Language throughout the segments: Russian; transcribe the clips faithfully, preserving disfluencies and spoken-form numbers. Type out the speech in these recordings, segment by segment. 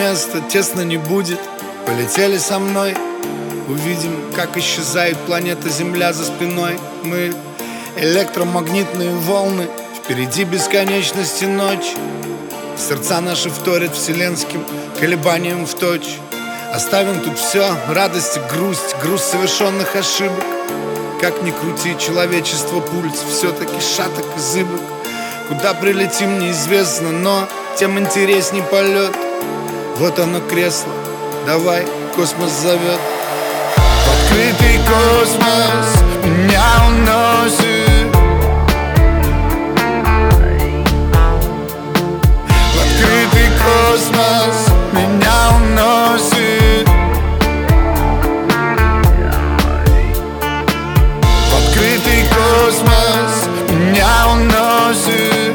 место тесно не будет. Полетели со мной, увидим, как исчезает планета Земля за спиной. Мы электромагнитные волны, впереди бесконечности ночь. Сердца наши вторят вселенским колебаниям в точь. Оставим тут все, радость и грусть, груз совершенных ошибок. Как ни крути, человечество пульс все-таки шаток и зыбок. Куда прилетим, неизвестно, но тем интересней полет. Вот оно кресло, давай, космос зовет. В открытый космос меня уносит. В открытый космос меня уносит. В открытый космос меня уносит.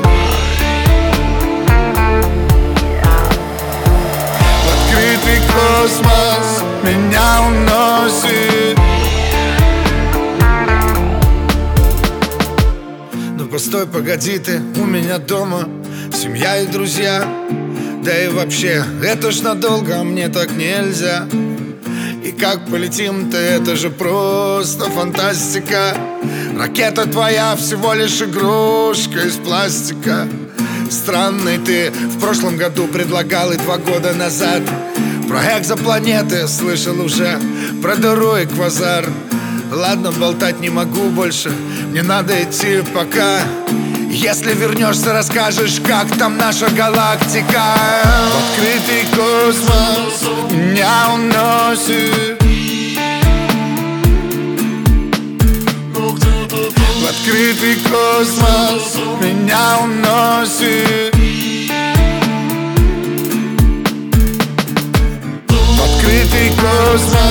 В открытый космос меня уносит. Ну постой, погоди ты, у меня дома семья и друзья. Да и вообще, это ж надолго, а мне так нельзя. И как полетим-то, это же просто фантастика. Ракета твоя всего лишь игрушка из пластика. Странный ты, в прошлом году предлагал и два года назад. Про экзопланеты слышал уже, про дыру и квазар. Ладно, болтать не могу больше, мне надо идти пока. Если вернешься, расскажешь, как там наша галактика. В открытый космос меня уносит. В открытый космос меня уносит. В открытый космос